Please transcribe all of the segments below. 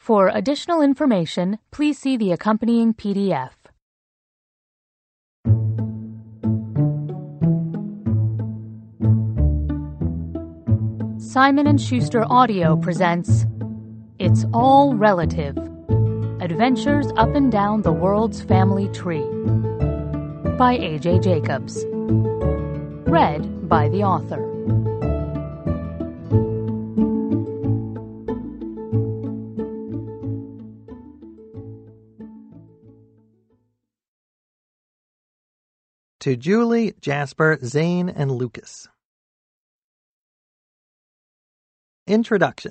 For additional information, please see the accompanying PDF. Simon & Schuster Audio presents It's All Relative. Adventures Up and Down the World's Family Tree by A.J. Jacobs. Read by the author. To Julie, Jasper, Zane, and Lucas. Introduction.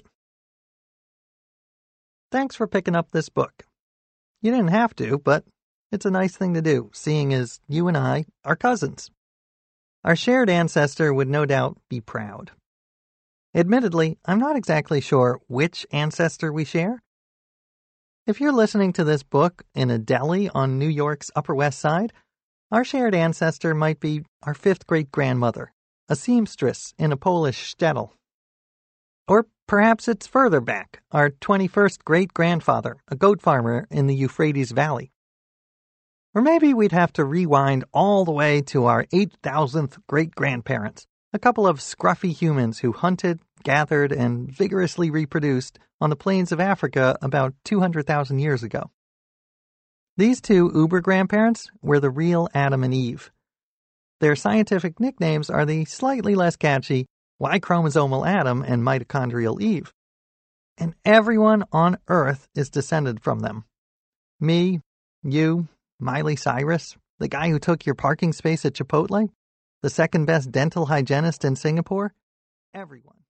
Thanks for picking up this book. You didn't have to, but it's a nice thing to do, seeing as you and I are cousins. Our shared ancestor would no doubt be proud. Admittedly, I'm not exactly sure which ancestor we share. If you're listening to this book in a deli on New York's Upper West Side, our shared ancestor might be our fifth great-grandmother, a seamstress in a Polish shtetl. Or perhaps it's further back, our 21st great-grandfather, a goat farmer in the Euphrates Valley. Or maybe we'd have to rewind all the way to our 8,000th great-grandparents, a couple of scruffy humans who hunted, gathered, and vigorously reproduced on the plains of Africa about 200,000 years ago. These two uber-grandparents were the real Adam and Eve. Their scientific nicknames are the slightly less catchy Y-chromosomal Adam and mitochondrial Eve. And everyone on Earth is descended from them. Me, you, Miley Cyrus, the guy who took your parking space at Chipotle, the second best dental hygienist in Singapore, everyone.